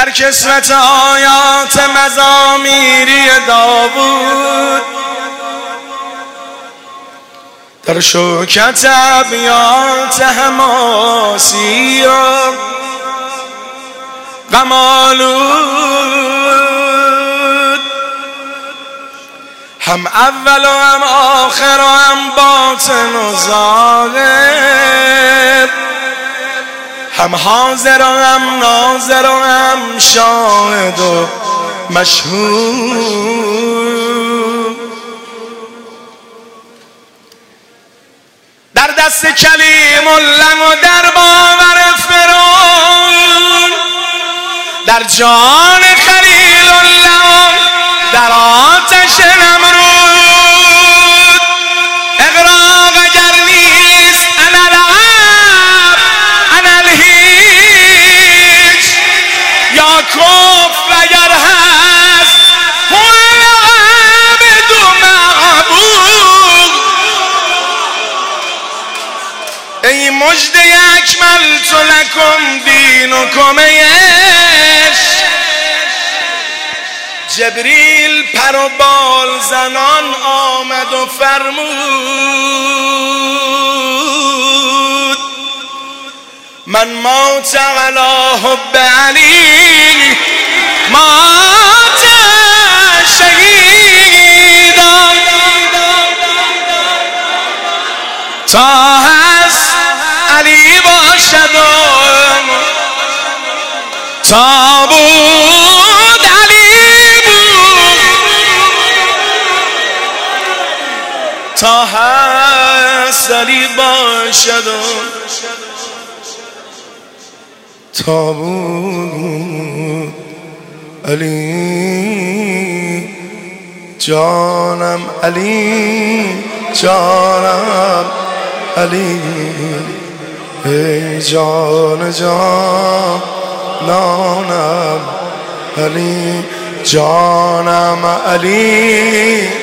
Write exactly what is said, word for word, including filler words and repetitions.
در کسوت آیات مزامیری داوود، در شوکت ابیات حماسی و غمالود، هم اول و هم آخر و هم باطن و ظاهر، هم حاضر و هم ناظر و هم شاهد و مشهود. در دست کلیم الله و در باور فرعون، در جان خلیل الله در آتش نمرود. اغراق اگر نیست انا العب انا الهیچ، یا کفر اگر هست هو العبد معبود. ای مژده اکملت لکم دینکم عشق، جبریل پر و بال زنان آمد و فرمود من مات علی حب علی مات شهیدا. تا هست علی باشد و تا بود علی بود، تا هست علی باشد و تا بود علی. جانم علی جانم علی، ای جان جانانم علی، جانم علی